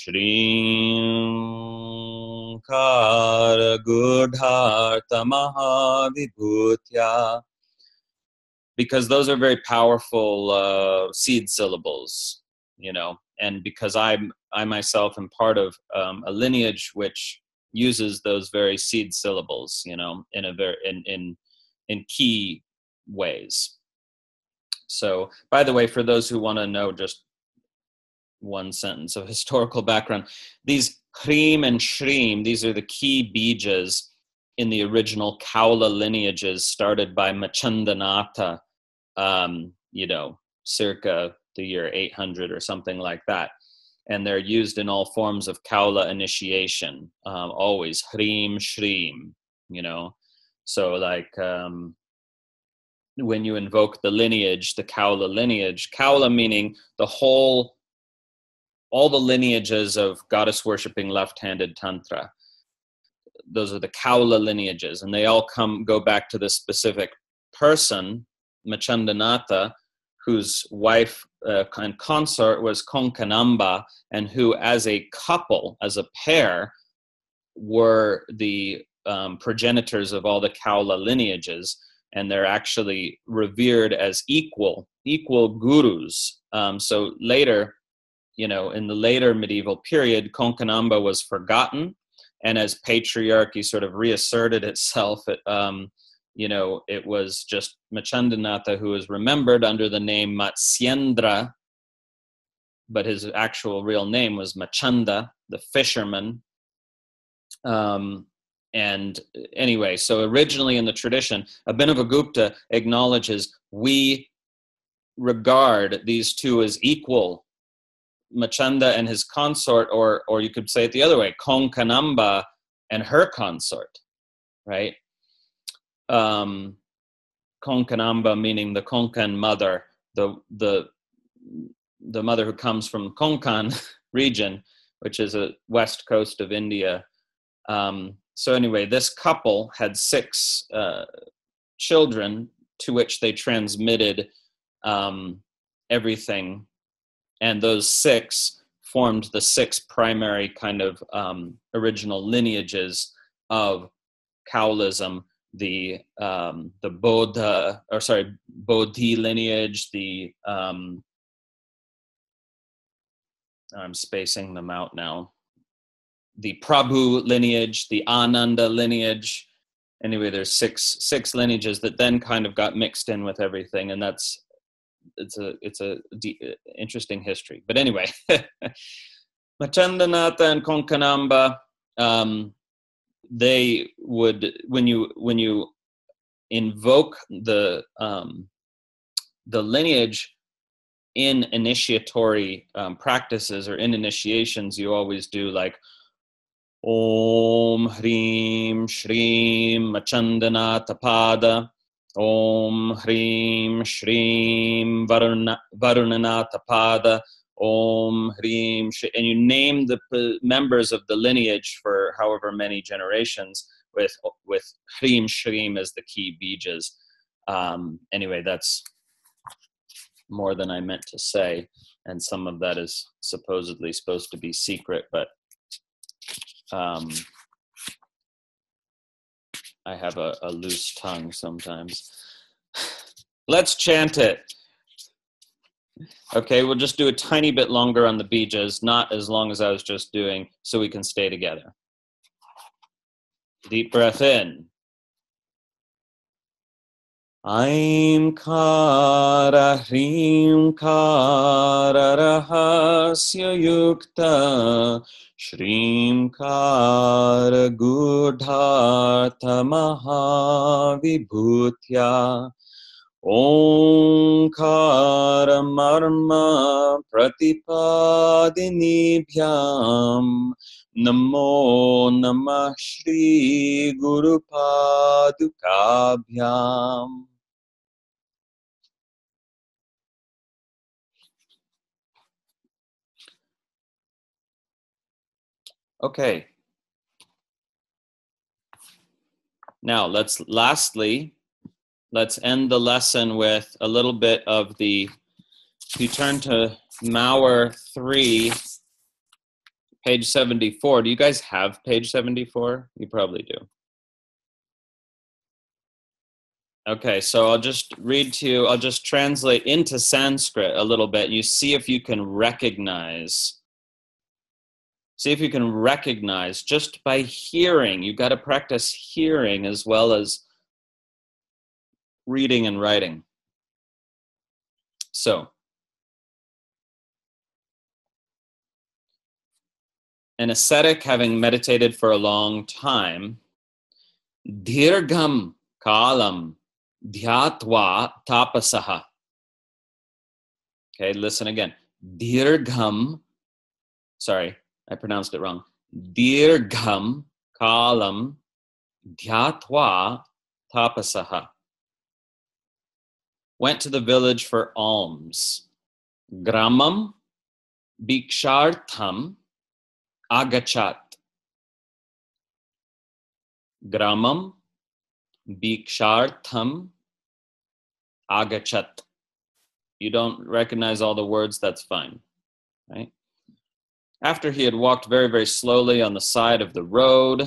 shreem kara gudharta mahavibhutya. Because those are very powerful uh, seed syllables, you know, and because I'm, I myself am part of um, a lineage which uses those very seed syllables, you know, in a very, in, in, in key ways. So, by the way, for those who want to know just one sentence of historical background, these Hrim and Shrim, these are the key bijas in the original Kaula lineages started by Machandanatha, um, you know, circa the year eight hundred or something like that. And they're used in all forms of Kaula initiation, um, always Hrim, Shrim, you know. So like um, when you invoke the lineage, the Kaula lineage, Kaula meaning the whole, all the lineages of goddess worshipping left-handed Tantra. Those are the Kaula lineages, and they all come go back to this specific person, Machandanatha, whose wife uh, and consort was Konkanamba, and who as a couple, as a pair, were the um, progenitors of all the Kaula lineages, and they're actually revered as equal, equal gurus. Um, so later, you know, in the later medieval period, Konkanamba was forgotten, and as patriarchy sort of reasserted itself, it, um, you know, it was just Machandanatha who was remembered under the name Matsyendra, but his actual real name was Machanda, the fisherman. Um, and anyway, so originally in the tradition, Abhinavagupta acknowledges we regard these two as equal, Machanda and his consort, or or you could say it the other way, Konkanamba and her consort, right? Um, Konkanamba meaning the Konkan mother, the the the mother who comes from Konkan region, which is a west coast of India. Um, so anyway, this couple had six uh, children to which they transmitted um, everything. And those six formed the six primary kind of um, original lineages of Kaulism, the um, the Bodha, or sorry, Bodhi lineage, the, um, I'm spacing them out now, the Prabhu lineage, the Ananda lineage. Anyway, there's six six lineages that then kind of got mixed in with everything, and that's it's a it's a de- interesting history. But anyway, Machandanatha and Konkanamba, um, they would, when you when you invoke the um, the lineage in initiatory um, practices or in initiations, you always do like Om Hrim Shrim Machandanatha Pada, Om Hrim Shrim Varuna, Varunanatha Pada, Om Hrim Shrim, and you name the p- members of the lineage for however many generations with with Hrim Shrim as the key bijas. Um, anyway, that's more than I meant to say, and some of that is supposedly supposed to be secret, but um, I have a, a loose tongue sometimes. Let's chant it. Okay, we'll just do a tiny bit longer on the bijas, not as long as I was just doing, so we can stay together. Deep breath in. Aim kara hrim kara rahasya yukta shrim kara gudhartha mahavibhutya Omkara marma pratipadinibhyam Namo namah Shri Guru Padukabhyam. Okay. Now let's lastly, let's end the lesson with a little bit of the, if you turn to Mauer three, page seventy-four. Do you guys have page seventy-four? You probably do. Okay, so I'll just read to you, I'll just translate into Sanskrit a little bit. You see if you can recognize, see if you can recognize just by hearing. You've got to practice hearing as well as reading and writing. So, an ascetic having meditated for a long time, dirgham kalam dhyatva tapasaha. Okay, listen again. Dirgham, sorry, I pronounced it wrong. Dirgham kalam dhyatva tapasaha. Went to the village for alms. Gramam bhikshartham agachat. Gramam bhikshartham agachat. You don't recognize all the words, that's fine, right? After he had walked very, very slowly on the side of the road,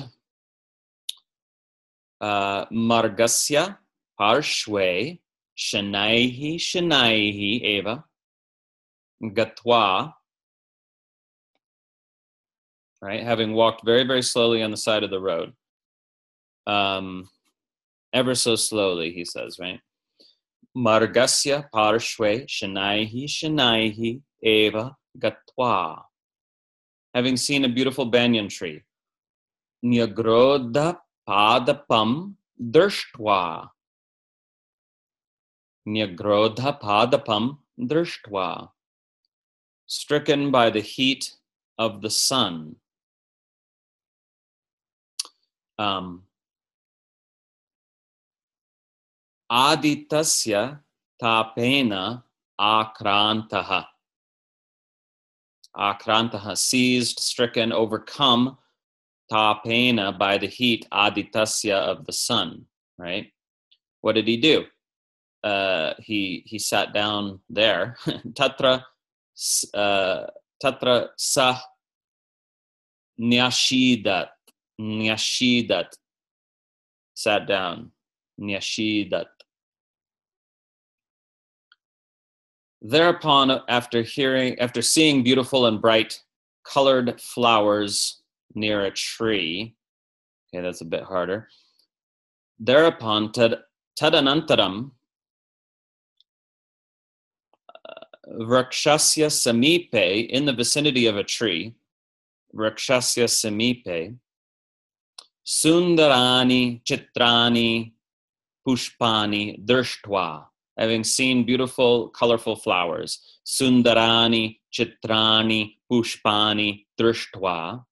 uh, Margasya parshve shanaihi shanaihi eva gatwa, right? Having walked very, very slowly on the side of the road. Um, ever so slowly, he says, right? Margasya parshve shanaihi shanaihi eva gatwa. Having seen a beautiful banyan tree. Nyagrodha padapam drishtva. Nyagrodha padapam drishtva. Stricken by the heat of the sun. Um, Aditasya tapena akrantaha. Akrantaha, seized, stricken, overcome, tapena, by the heat, aditasya, of the sun, right? What did he do? Uh, he he sat down there. Tatra, uh, tatra sa nyashidat, nyashidat, sat down, nyashidat. Thereupon, after hearing, after seeing beautiful and bright colored flowers near a tree, okay, that's a bit harder. Thereupon, tad, tadanantaram, uh, Rakshasya samipe, in the vicinity of a tree, Rakshasya samipe, sundarani chitrani pushpani drishtva. Having seen beautiful, colorful flowers, sundarani, chitrani, pushpani, drishtva.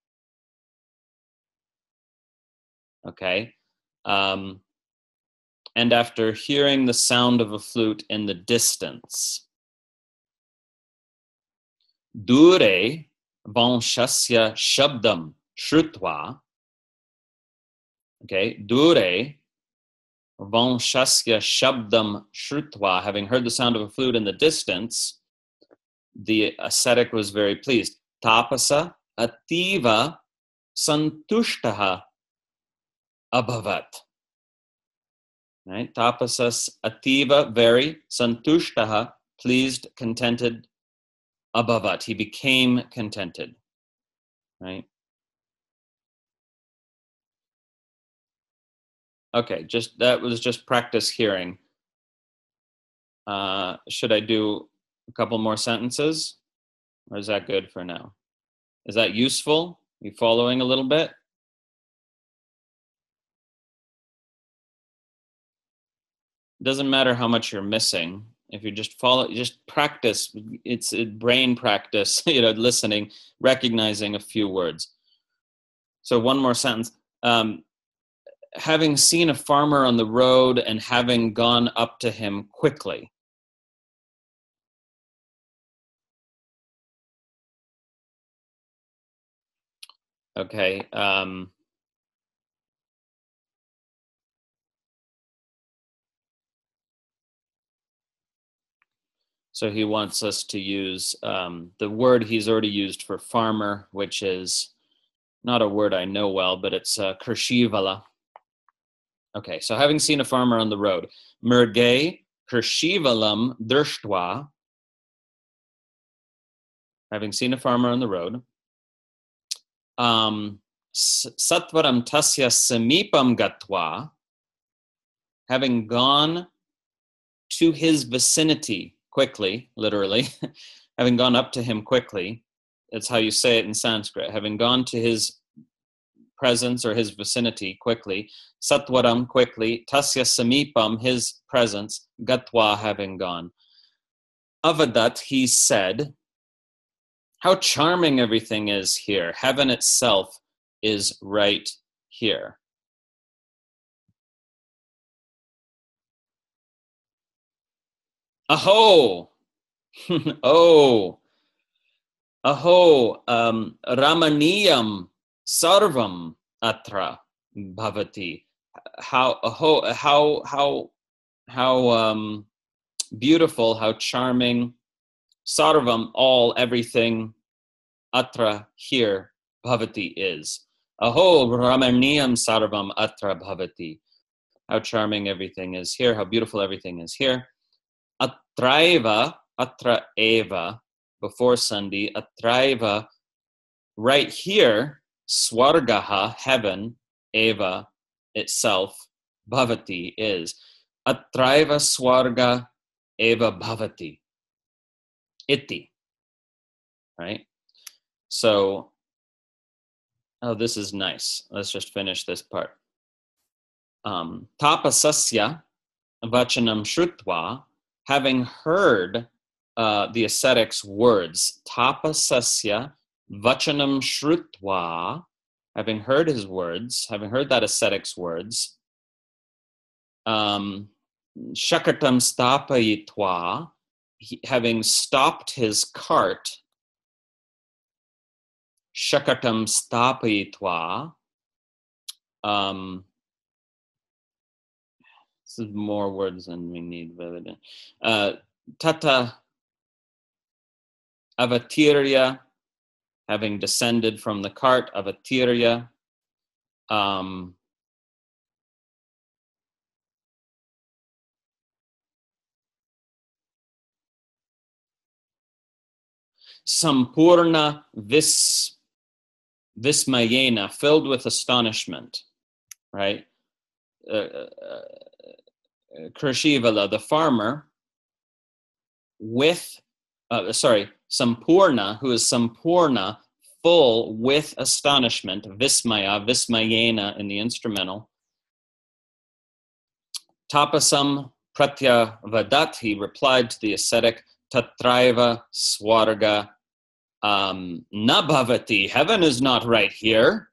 Okay. Um, and after hearing the sound of a flute in the distance. Dure vanshasya shabdam shrutva. Okay. Dure vanshasya shabdam shrutva, having heard the sound of a flute in the distance, the ascetic was very pleased. Tapasa ativa santushtaha abhavat. Right? Tapasas ativa, very, santushtaha, pleased, contented, abhavat. He became contented. Right? Okay, just that was just practice hearing. Uh, should I do a couple more sentences? Or is that good for now? Is that useful? Are you following a little bit? Doesn't matter how much you're missing. If you just follow, just practice. It's a brain practice, you know, listening, recognizing a few words. So one more sentence. Um, having seen a farmer on the road and having gone up to him quickly. Okay. Um, so he wants us to use um, the word he's already used for farmer, which is not a word I know well, but it's uh, Kershivala. Okay, so having seen a farmer on the road, Murge Kershivalam Drishtva, having seen a farmer on the road, um, Satvaram Tasya Samipam Gatwa, having gone to his vicinity quickly, literally, having gone up to him quickly, it's how you say it in Sanskrit. Having gone to his presence or his vicinity quickly, satwaram, quickly, tasya samipam, his presence, gatwa, having gone. Avadat, he said, how charming everything is here. Heaven itself is right here. Aho! Oh! Aho! Um, Ramaniyam sarvam atra bhavati. How, aho, how, how, how um, beautiful, how charming. Sarvam, all, everything. Atra, here, bhavati is. Aho, Ramaniyam sarvam atra bhavati. How charming everything is here, how beautiful everything is here. Atraiva, atra eva, before Sandhi, atraiva, right here, swargaha, heaven, eva, itself, bhavati, is. Atraiva swarga eva bhavati. Iti. Right? So, oh, this is nice. Let's just finish this part. Um, tapasasya vachanam shrutva, having heard uh, the ascetic's words, tapasasya vachanam shrutva, having heard his words, having heard that ascetic's words, um, shakatam stapayitva, he, having stopped his cart, shakatam stapayitva, um, this is more words than we need. Uh, tata avatirya, having descended from the cart, avatirya. Um, sampurna vis, vismayena, filled with astonishment, right? Uh, uh, Krishivala, the farmer, with, uh, sorry, Sampurna, who is Sampurna, full with astonishment, Vismaya, Vismayena in the instrumental. Tapasam Pratyavadat, he replied to the ascetic, Tatraiva Swarga um, Nabhavati, heaven is not right here.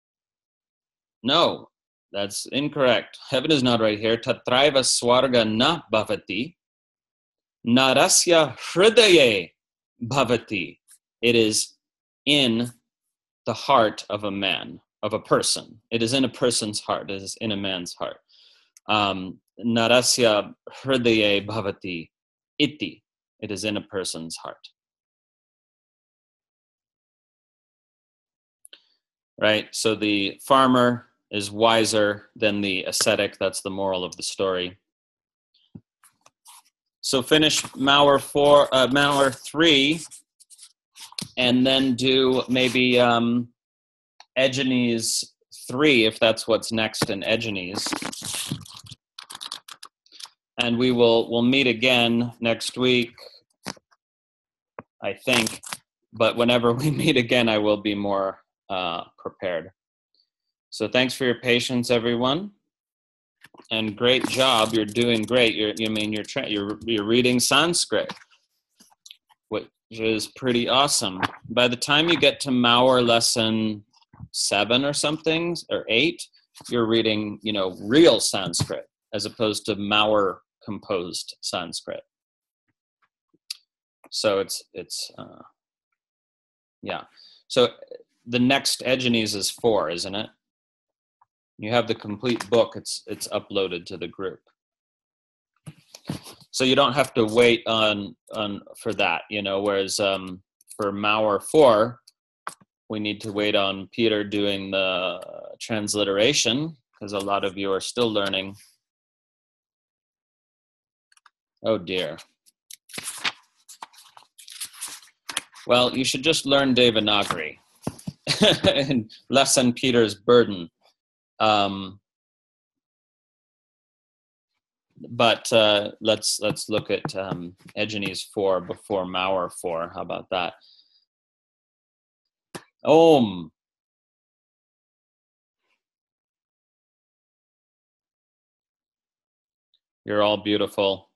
No. That's incorrect. Heaven is not right here. Tatraiva swarga na bhavati. Narasya hridaye bhavati. It is in the heart of a man, of a person. It is in a person's heart. It is in a man's heart. Um, Narasya hridaye bhavati. Iti. It is in a person's heart. Right? So the farmer is wiser than the ascetic. That's the moral of the story. So finish Mauer four, uh, Mauer three, and then do maybe um, Egenes three, if that's what's next in Egenes. And we will we'll meet again next week, I think. But whenever we meet again, I will be more uh, prepared. So thanks for your patience, everyone, and great job. You're doing great. You're, you mean you're tra- you're you're reading Sanskrit, which is pretty awesome. By the time you get to Mauer lesson seven or something or eight, you're reading, you know, real Sanskrit as opposed to Mauer composed Sanskrit. So it's it's uh, yeah. So the next Egenes is four, isn't it? You have the complete book. It's it's uploaded to the group, so you don't have to wait on on for that. You know, whereas um, for Mauer four, we need to wait on Peter doing the transliteration because a lot of you are still learning. Oh dear. Well, you should just learn Devanagari and lessen Peter's burden. Um, but uh, let's let's look at um, Egenes four before Mauer four. How about that? Om. You're all beautiful.